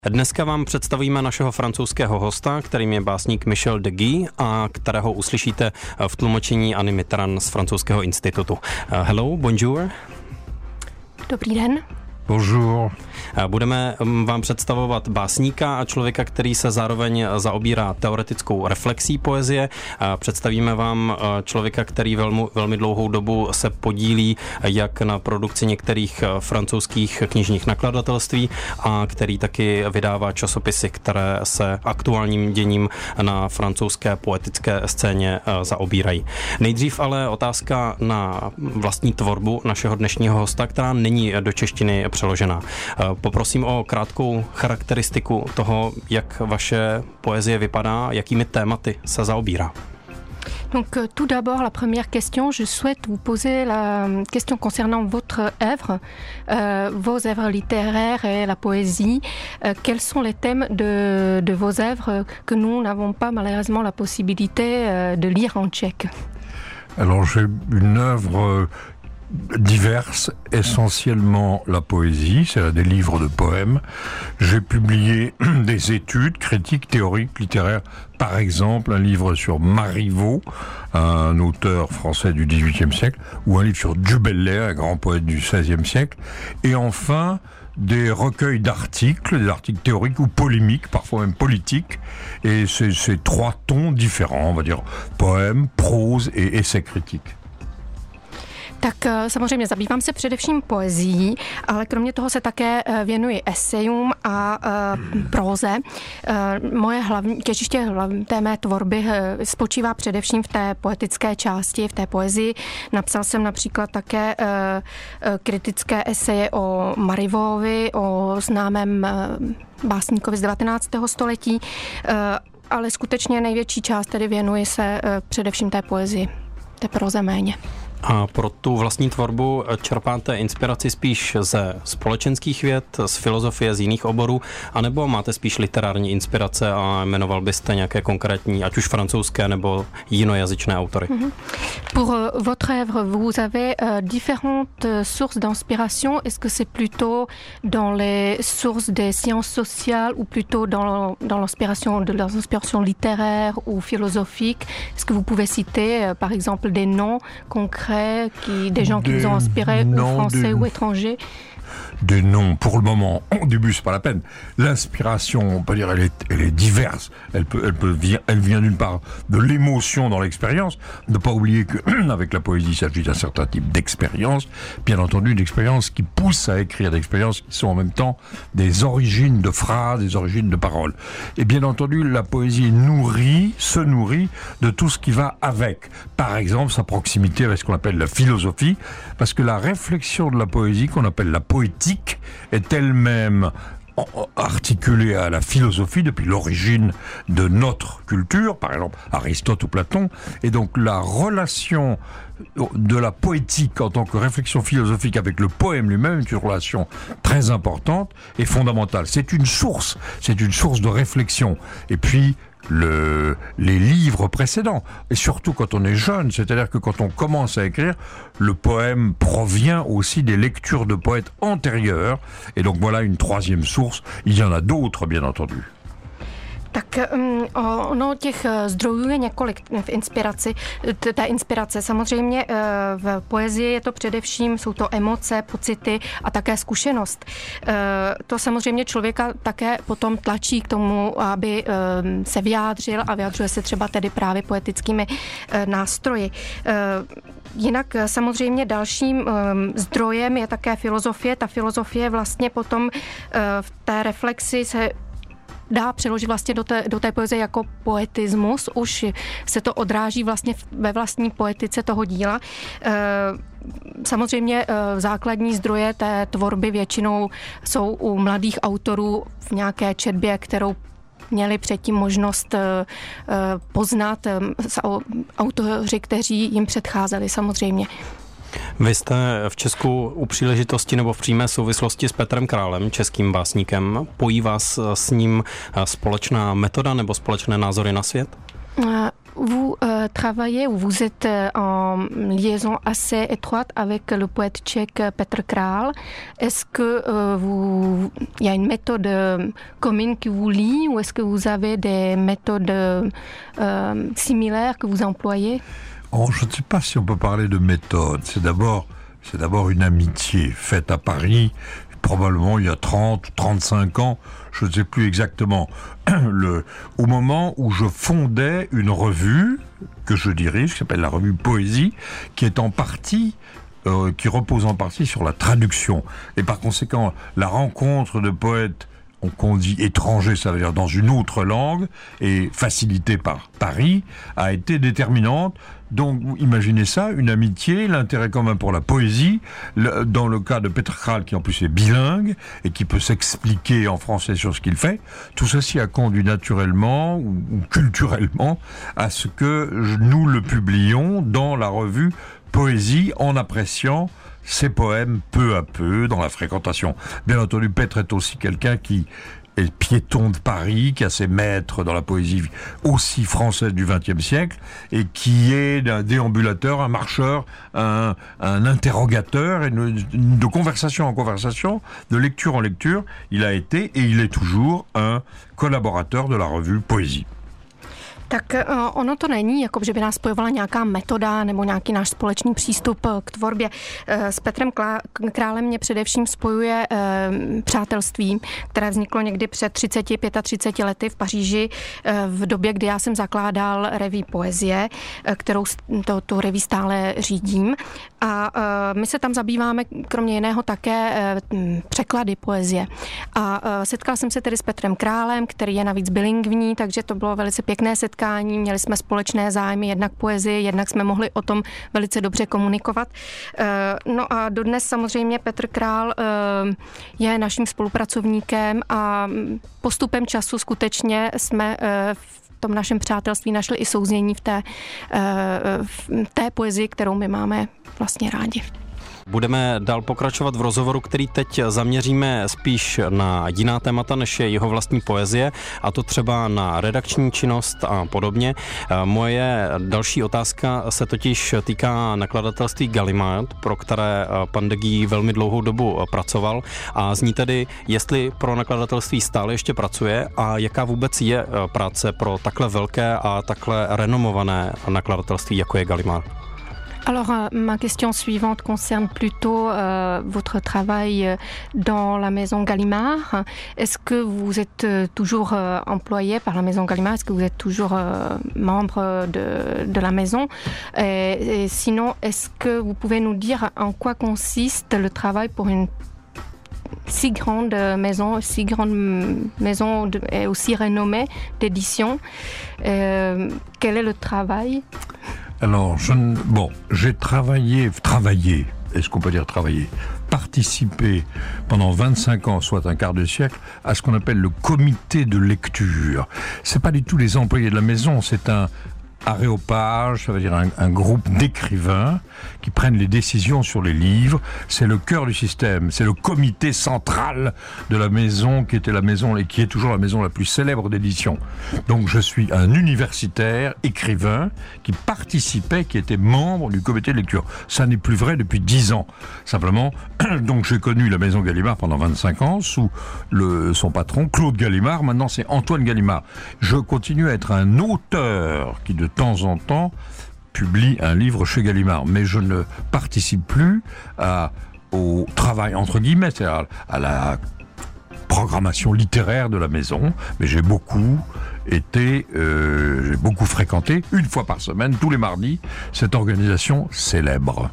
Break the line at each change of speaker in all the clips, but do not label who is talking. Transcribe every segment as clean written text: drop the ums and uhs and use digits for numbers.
Dneska vám představíme našeho francouzského hosta, kterým je básník Michel de Guy a kterého uslyšíte v tlumočení Anny Mitterrand z francouzského institutu. Hello, bonjour.
Dobrý den.
Bonjour.
Budeme vám představovat básníka a člověka, který se zároveň zaobírá teoretickou reflexí poezie. Představíme vám člověka, který velmi dlouhou dobu se podílí jak na produkci některých francouzských knižních nakladatelství a který taky vydává časopisy, které se aktuálním děním na francouzské poetické scéně zaobírají. Nejdřív ale otázka na vlastní tvorbu našeho dnešního hosta, která není do češtiny přeložená. Poprosím o krátkou charakteristiku toho, jak vaše poezie vypadá, jakými tématy se zaobírá.
Donc tout d'abord, la première question, je souhaite vous poser la question concernant votre œuvre, vos œuvres littéraires et la poésie. Quels sont les thèmes de vos œuvres que nous n'avons pas malheureusement la possibilité de lire en tchèque?
Alors j'ai une œuvre diverses, essentiellement la poésie, c'est des livres de poèmes. J'ai publié des études critiques, théoriques, littéraires, par exemple un livre sur Marivaux, un auteur français du XVIIIe siècle, ou un livre sur Du Bellay, un grand poète du XVIe siècle, et enfin des recueils d'articles, des articles théoriques ou polémiques, parfois même politiques, et c'est trois tons différents, on va dire poème, prose et essai critique.
Tak samozřejmě zabývám se především poezií, ale kromě toho se také věnuji esejům a próze. Moje těžiště té mé tvorby spočívá především v té poetické části, v té poezii. Napsal jsem například také kritické eseje o Marivovi, o známém básníkovi z 19. století, ale skutečně největší část tedy věnuji se především té poezii, té próze méně.
A pro tu vlastní tvorbu čerpáte inspiraci spíš ze společenských věd, z filozofie, z jiných oborů, anebo máte spíš literární inspirace a jmenoval byste nějaké konkrétní, ať už francouzské nebo jinojazyčné autory?
Pour votre œuvre, vous avez différentes sources d'inspiration. Est-ce que c'est plutôt dans les sources des sciences sociales ou plutôt dans l'inspiration littéraire ou philosophique? Est-ce que vous pouvez citer, par exemple, des noms concrets des gens qui vous ont inspiré, ou français ou étrangers?
Des noms, pour le moment, au début c'est pas la peine. L'inspiration, on peut dire, elle est diverse. Elle vient d'une part de l'émotion dans l'expérience. Ne pas oublier que avec la poésie, il s'agit d'un certain type d'expérience. Bien entendu, d'expériences qui poussent à écrire, d'expériences qui sont en même temps des origines de phrases, des origines de paroles. Et bien entendu, la poésie se nourrit de tout ce qui va avec. Par exemple, sa proximité avec ce qu'on appelle la philosophie, parce que la réflexion de la poésie, qu'on appelle la poétique, est elle-même articulée à la philosophie depuis l'origine de notre culture, par exemple Aristote ou Platon, et donc la relation de la poétique en tant que réflexion philosophique avec le poème lui-même est une relation très importante et fondamentale. C'est une source de réflexion. Et puis les livres précédents, et surtout quand on est jeune, c'est-à-dire que quand on commence à écrire, le poème provient aussi des lectures de poètes antérieurs, et donc voilà une troisième source. Il y en a d'autres, bien entendu.
Tak ono těch zdrojů je několik v inspiraci. Té inspirace samozřejmě v poezii je to především, jsou to emoce, pocity a také zkušenost. To samozřejmě člověka také potom tlačí k tomu, aby se vyjádřil a vyjadřuje se třeba tedy právě poetickými nástroji. Jinak samozřejmě dalším zdrojem je také filozofie. Ta filozofie vlastně potom v té reflexi se dá přeložit vlastně do té poezie jako poetismus. Už se to odráží vlastně ve vlastní poetice toho díla. Samozřejmě základní zdroje té tvorby většinou jsou u mladých autorů v nějaké četbě, kterou měli předtím možnost poznat autoři, kteří jim předcházeli samozřejmě.
Vy jste v Česku u příležitosti nebo v přímé souvislosti s Petrem Králem, českým básníkem. Pojí vás s ním společná metoda nebo společné názory na svět?
Vous travaillez ou vous êtes en liaison assez étroite avec le poète tchèque Petr Král. Est-ce que il y a une méthode commune qui vous lie ou est-ce que vous avez des méthodes similaires que vous employez?
Je ne sais pas si on peut parler de méthode. C'est d'abord une amitié faite à Paris, probablement il y a 30 ou 35 ans, je ne sais plus exactement, au moment où je fondais une revue que je dirige, qui s'appelle la revue Poésie, qui repose en partie sur la traduction. Et par conséquent, la rencontre de poètes, qu'on dit étrangers, ça veut dire dans une autre langue, et facilitée par Paris, a été déterminante. Donc, imaginez ça, une amitié, l'intérêt commun pour la poésie, dans le cas de Petr Král, qui en plus est bilingue, et qui peut s'expliquer en français sur ce qu'il fait, tout ceci a conduit naturellement, ou culturellement, à ce que nous le publions dans la revue Poésie, en appréciant ses poèmes peu à peu dans la fréquentation. Bien entendu, Petr est aussi quelqu'un qui est piéton de Paris, qui a ses maîtres dans la poésie aussi française du XXe siècle, et qui est un déambulateur, un marcheur, un interrogateur, et de conversation en conversation, de lecture en lecture, il a été et il est toujours un collaborateur de la revue Poésie.
Tak ono to není, jako že by nás spojovala nějaká metoda nebo nějaký náš společný přístup k tvorbě. S Petrem Králem mě především spojuje přátelství, které vzniklo někdy před 30-35 lety v Paříži v době, kdy já jsem zakládal reví Poezie, kterou tu reví stále řídím. A my se tam zabýváme kromě jiného také překlady poezie. A setkala jsem se tedy s Petrem Králem, který je navíc bilingvní, takže to bylo velice pěkné setkání. Měli jsme společné zájmy, jednak poezii, jednak jsme mohli o tom velice dobře komunikovat. No a dodnes samozřejmě Petr Král je naším spolupracovníkem a postupem času skutečně jsme v tom našem přátelství našli i souznění v té poezii, kterou my máme vlastně rádi.
Budeme dál pokračovat v rozhovoru, který teď zaměříme spíš na jiná témata, než je jeho vlastní poezie, a to třeba na redakční činnost a podobně. Moje další otázka se totiž týká nakladatelství Gallimard, pro které pan de Guy velmi dlouhou dobu pracoval, a zní tedy, jestli pro nakladatelství stále ještě pracuje a jaká vůbec je práce pro takhle velké a takhle renomované nakladatelství, jako je Gallimard.
Alors, ma question suivante concerne plutôt votre travail dans la maison Gallimard. Est-ce que vous êtes toujours employé par la maison Gallimard? Est-ce que vous êtes toujours membre de la maison? Et sinon, est-ce que vous pouvez nous dire en quoi consiste le travail pour une si grande maison et aussi renommée d'édition? Quel est le travail?
Alors, j'ai travaillé, est-ce qu'on peut dire travailler, participé pendant 25 ans, soit un quart de siècle, à ce qu'on appelle le comité de lecture. C'est pas du tout les employés de la maison, c'est un aréopage, ça veut dire un groupe d'écrivains qui prennent les décisions sur les livres. C'est le cœur du système, c'est le comité central de la maison qui était la maison et qui est toujours la maison la plus célèbre d'édition. Donc je suis un universitaire écrivain qui participait, qui était membre du comité de lecture. Ça n'est plus vrai depuis 10 ans. Simplement, donc j'ai connu la maison Gallimard pendant 25 ans sous son patron Claude Gallimard. Maintenant c'est Antoine Gallimard. Je continue à être un auteur qui de temps en temps publie un livre chez Gallimard, mais je ne participe plus au travail entre guillemets, c'est-à-dire à la programmation littéraire de la maison, mais j'ai beaucoup fréquenté une fois par semaine, tous les mardis, cette organisation célèbre.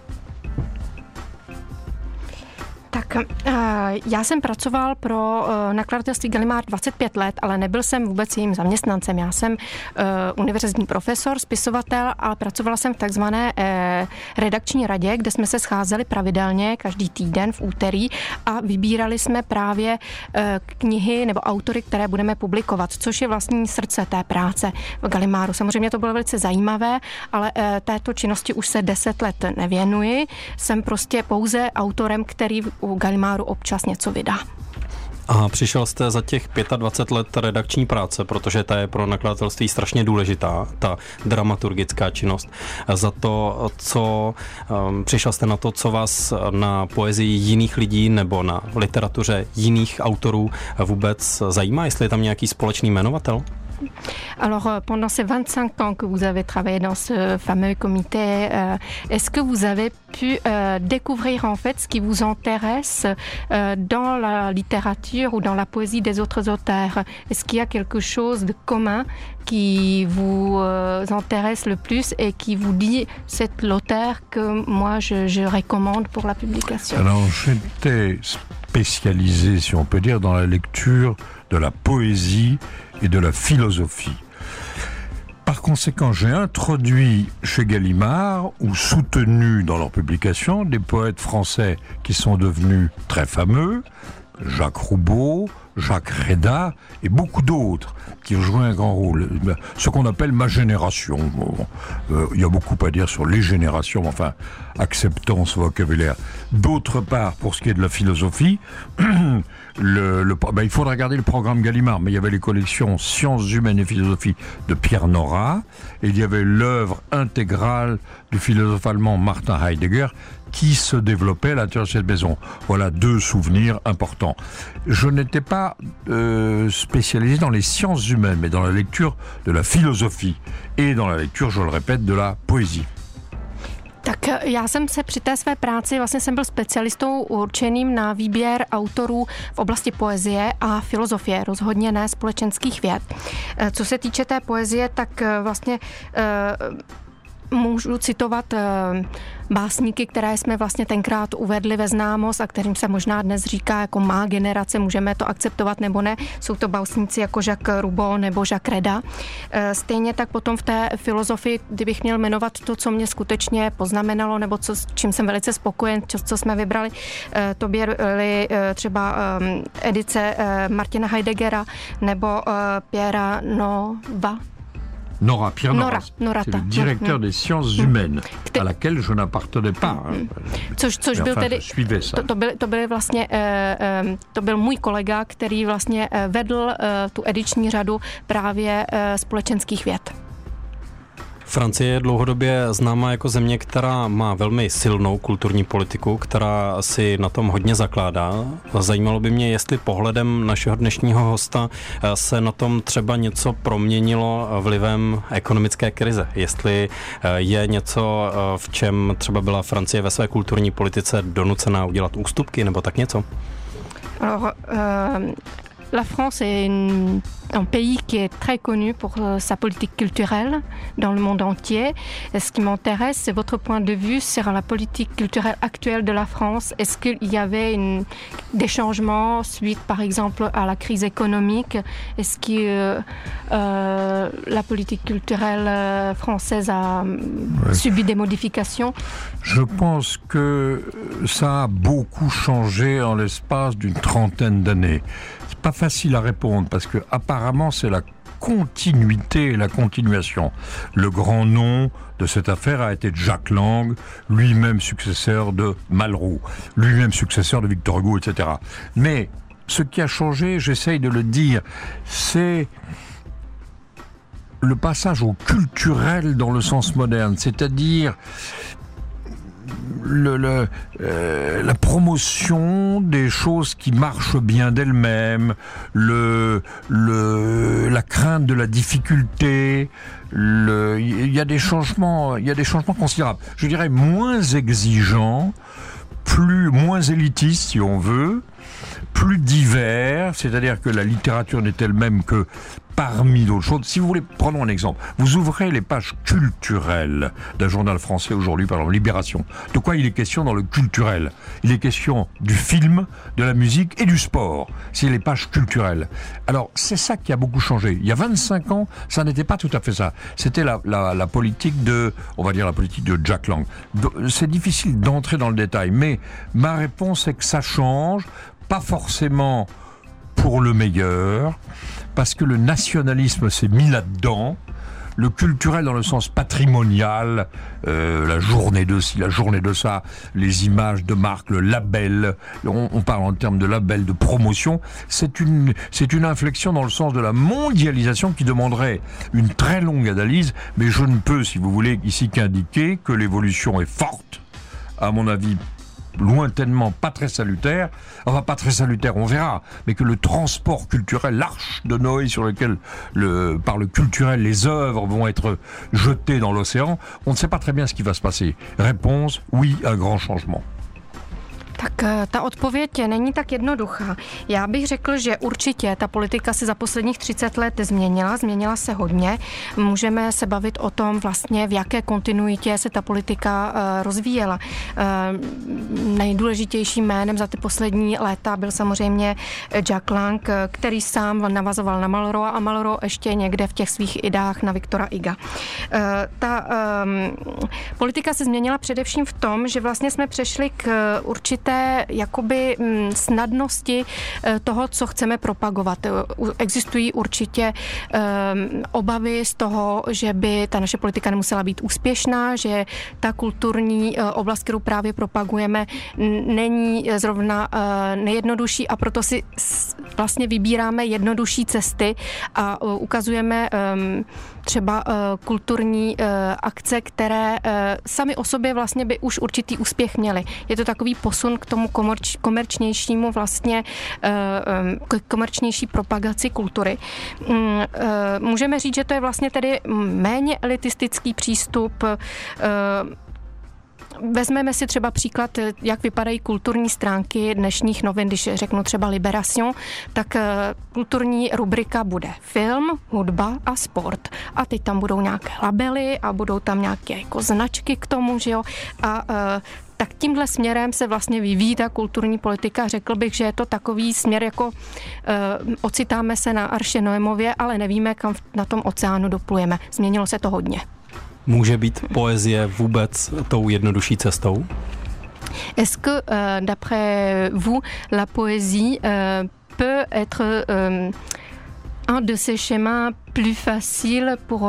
Tak já jsem pracoval pro nakladatelství Gallimard 25 let, ale nebyl jsem vůbec jejím zaměstnancem. Já jsem univerzitní profesor, spisovatel, ale pracovala jsem v takzvané redakční radě, kde jsme se scházeli pravidelně každý týden v úterý a vybírali jsme právě knihy nebo autory, které budeme publikovat, což je vlastní srdce té práce v Gallimardu. Samozřejmě to bylo velice zajímavé, ale této činnosti už se 10 let nevěnuji. Jsem prostě pouze autorem, který u Gallimardu občas něco vydá.
A přišel jste za těch 25 let redakční práce, protože ta je pro nakladatelství strašně důležitá, ta dramaturgická činnost. Za to, přišel jste na to, co vás na poezii jiných lidí nebo na literatuře jiných autorů vůbec zajímá, jestli je tam nějaký společný jmenovatel?
Alors, pendant ces 25 ans que vous avez travaillé dans ce fameux comité, est-ce que vous avez pu découvrir en fait ce qui vous intéresse dans la littérature ou dans la poésie des autres auteurs? Est-ce qu'il y a quelque chose de commun qui vous intéresse le plus et qui vous dit c'est l'auteur que moi je recommande pour la publication?
Alors, j'étais spécialisé, si on peut dire, dans la lecture de la poésie et de la philosophie. Par conséquent, j'ai introduit chez Gallimard ou soutenu dans leurs publications des poètes français qui sont devenus très fameux, Jacques Roubaud, Jacques Réda et beaucoup d'autres qui ont joué un grand rôle. Ce qu'on appelle ma génération. Il y a beaucoup à dire sur les générations, mais enfin, acceptons ce vocabulaire. D'autre part, pour ce qui est de la philosophie, il faudra regarder le programme Gallimard, mais il y avait les collections Sciences humaines et philosophie de Pierre Nora, et il y avait l'œuvre intégrale du philosophe allemand Martin Heidegger, qui se développait à l'intérieur de cette maison. Voilà deux souvenirs importants. Je n'étais pas spécialisé dans les sciences humaines, mais dans la lecture de la philosophie et dans la lecture, je le répète, de la poésie.
Tak já jsem se při té své práci, vlastně jsem byl specialistou určeným na výběr autorů v oblasti poezie a filozofie, rozhodně ne společenských věd. Co se týče té poezie, tak vlastně můžu citovat básníky, které jsme vlastně tenkrát uvedli ve známost a kterým se možná dnes říká jako má generace, můžeme to akceptovat nebo ne. Jsou to básníci jako Jacques Roubaud nebo Jacques Réda. Stejně tak potom v té filozofii, kdybych měl jmenovat to, co mě skutečně poznamenalo nebo s čím jsem velice spokojen, co jsme vybrali, to byly třeba edice Martina Heideggera nebo Pierra Nora.
Pierre Nora, c'est le directeur des sciences humaines, à laquelle je n'appartenais pas.
Což byl tedy, to byl můj kolega, který vlastně vedl tu ediční řadu právě společenských věd.
Francie je dlouhodobě známá jako země, která má velmi silnou kulturní politiku, která si na tom hodně zakládá. Zajímalo by mě, jestli pohledem našeho dnešního hosta se na tom třeba něco proměnilo vlivem ekonomické krize. Jestli je něco, v čem třeba byla Francie ve své kulturní politice donucená udělat ústupky nebo tak něco?
La France est un pays qui est très connu pour sa politique culturelle dans le monde entier. Ce qui m'intéresse, c'est votre point de vue sur la politique culturelle actuelle de la France. Est-ce qu'il y avait des changements suite, par exemple, à la crise économique? Est-ce que la politique culturelle française a subi des modifications?
Je pense que ça a beaucoup changé en l'espace d'une trentaine d'années. C'est pas facile à répondre parce que apparemment c'est la continuité et la continuation. Le grand nom de cette affaire a été Jack Lang, lui-même successeur de Malraux, lui-même successeur de Victor Hugo, etc. Mais ce qui a changé, j'essaye de le dire, c'est le passage au culturel dans le sens moderne, c'est-à-dire la promotion des choses qui marchent bien d'elles-mêmes, la crainte de la difficulté, il y a des changements considérables. Je dirais moins exigeants, moins élitistes si on veut, plus divers, c'est-à-dire que la littérature n'est elle-même que parmi d'autres choses. Si vous voulez, prenons un exemple. Vous ouvrez les pages culturelles d'un journal français aujourd'hui, par exemple Libération. De quoi il est question dans le culturel? Il est question du film, de la musique et du sport. C'est les pages culturelles. Alors, c'est ça qui a beaucoup changé. Il y a 25 ans, ça n'était pas tout à fait ça. C'était la politique de, on va dire la politique de Jack Lang. C'est difficile d'entrer dans le détail, mais ma réponse est que ça change, pas forcément pour le meilleur, parce que le nationalisme s'est mis là-dedans, le culturel dans le sens patrimonial, la journée de ci, la journée de ça, les images de marque, le label, on parle en termes de label, de promotion, c'est une inflexion dans le sens de la mondialisation qui demanderait une très longue analyse, mais je ne peux, si vous voulez, ici qu'indiquer que l'évolution est forte, à mon avis, lointainement pas très salutaire, enfin pas très salutaire, on verra, mais que le transport culturel, l'arche de Noé sur lequel par le culturel les œuvres vont être jetées dans l'océan, on ne sait pas très bien ce qui va se passer. Réponse, oui, un grand changement.
Tak ta odpověď není tak jednoduchá. Já bych řekl, že určitě ta politika se za posledních 30 let změnila se hodně. Můžeme se bavit o tom vlastně, v jaké kontinuitě se ta politika rozvíjela. Nejdůležitějším jménem za ty poslední léta byl samozřejmě Jack Lang, který sám navazoval na Malraux a Malraux ještě někde v těch svých idách na Viktora Huga. Ta politika se změnila především v tom, že vlastně jsme přešli k určité jakoby snadnosti toho, co chceme propagovat. Existují určitě obavy z toho, že by ta naše politika nemusela být úspěšná, že ta kulturní oblast, kterou právě propagujeme, není zrovna nejjednodušší a proto si vlastně vybíráme jednodušší cesty a ukazujeme třeba kulturní akce, které sami o sobě vlastně by už určitý úspěch měly. Je to takový posun k tomu komerčnějšímu vlastně komerčnější propagaci kultury. Můžeme říct, že to je vlastně tedy méně elitistický přístup. Vezmeme si třeba příklad, jak vypadají kulturní stránky dnešních novin, když řeknu třeba Libération, tak kulturní rubrika bude film, hudba a sport. A teď tam budou nějaké labely a budou tam nějaké jako značky k tomu, že jo? A tak tímhle směrem se vlastně vyvíjí ta kulturní politika. Řekl bych, že je to takový směr, jako ocitáme se na Arše Noémově, ale nevíme, kam na tom oceánu doplujeme. Změnilo se to hodně.
Může být poezie vůbec tou jednodušší cestou?
Est-ce que, d'après vous, la poésie peut être un de ces schémas plus faciles pour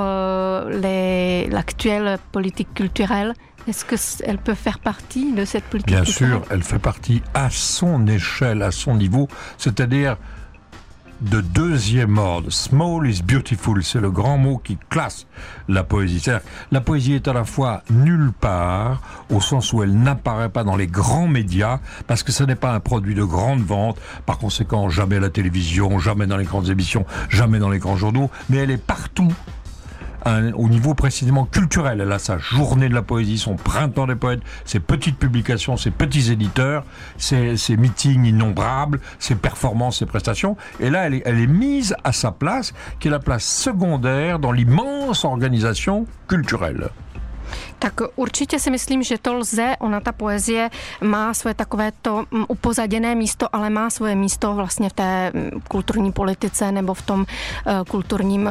l'actuelle politique culturelle? Est-ce qu'elle peut faire partie de cette politique culturelle?
Bien sûr, elle fait partie à son échelle, à son niveau, c'est-à-dire de deuxième ordre. Small is beautiful, c'est le grand mot qui classe la poésie. C'est-à-dire, la poésie est à la fois nulle part, au sens où elle n'apparaît pas dans les grands médias, parce que ce n'est pas un produit de grande vente, par conséquent, jamais à la télévision, jamais dans les grandes émissions, jamais dans les grands journaux, mais elle est partout. Au niveau précisément culturel, elle a sa journée de la poésie, son printemps des poètes, ses petites publications, ses petits éditeurs, ses meetings innombrables, ses performances, ses prestations. Et là, elle est mise à sa place, qui est la place secondaire dans l'immense organisation culturelle.
Tak určitě si myslím, že to lze. Ona, ta poezie, má svoje takovéto upozaděné místo, ale má svoje místo vlastně v té kulturní politice nebo v tom kulturním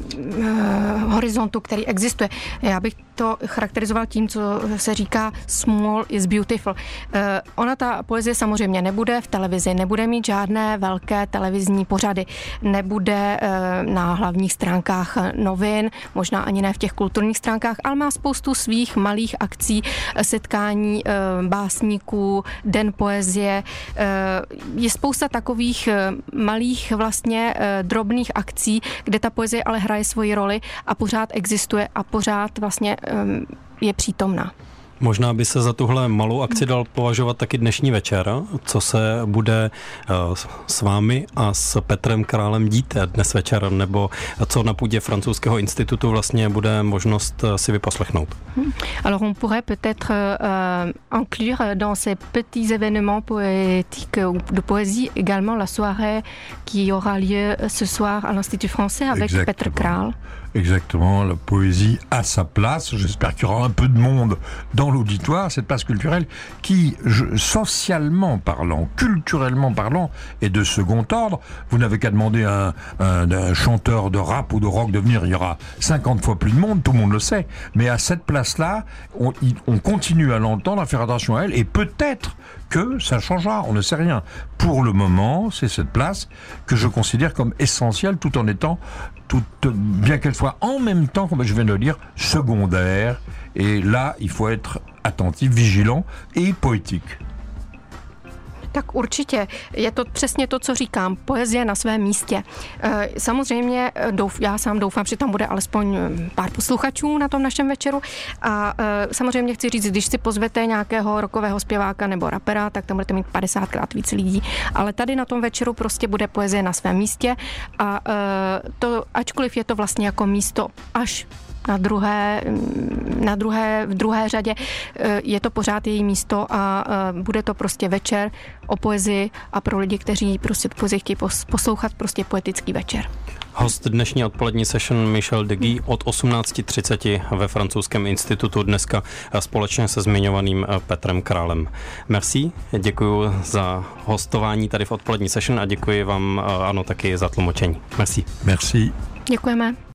horizontu, který existuje. Já bych to charakterizoval tím, co se říká small is beautiful. Ona, ta poezie, samozřejmě nebude v televizi, nebude mít žádné velké televizní pořady, nebude na hlavních stránkách novin, možná ani ne v těch kulturních stránkách, ale má spoustu svých malých akcí, setkání básníků, den poezie. Je spousta takových malých vlastně drobných akcí, kde ta poezie ale hraje svoji roli a pořád existuje a pořád vlastně je přítomná.
Možná by se za tuhle malou akci dal považovat taky dnešní večer, co se bude s vámi a s Petrem Králem dít dnes večer, nebo co na půdě francouzského institutu vlastně bude možnost si vyposlechnout.
Alors on pourrait peut-être inclure dans ces petits événements poétiques ou de poésie également la soirée qui aura lieu ce soir à l'Institut français avec
Exactement.
Petr Král.
Exactement, la poésie à sa place. J'espère qu'il y aura un peu de monde dans l'auditoire, cette place culturelle qui, socialement parlant, culturellement parlant, est de second ordre. Vous n'avez qu'à demander à un chanteur de rap ou de rock de venir, il y aura 50 fois plus de monde, tout le monde le sait. Mais à cette place-là, on continue à l'entendre, à faire attention à elle, et peut-être que ça changera, on ne sait rien. Pour le moment, c'est cette place que je considère comme essentielle, tout en étant, bien qu'elle fois en même temps, comme je viens de le dire, secondaire. Et là, il faut être attentif, vigilant et poétique.
Tak určitě. Je to přesně to, co říkám. Poezie na svém místě. Samozřejmě já sám doufám, že tam bude alespoň pár posluchačů na tom našem večeru. A samozřejmě chci říct, když si pozvete nějakého rockového zpěváka nebo rapera, tak tam budete mít 50krát víc lidí. Ale tady na tom večeru prostě bude poezie na svém místě. A to, ačkoliv je to vlastně jako místo až v druhé řadě, je to pořád její místo a bude to prostě večer o poezii a pro lidi, kteří prostě poezii chtějí poslouchat, prostě poetický večer.
Host dnešní odpolední session Michel Deguy od 18:30 ve francouzském institutu, dneska společně se zmiňovaným Petrem Králem. Merci, děkuji za hostování tady v odpolední session a děkuji vám, ano, taky za tlumočení. Merci.
Merci.
Děkujeme.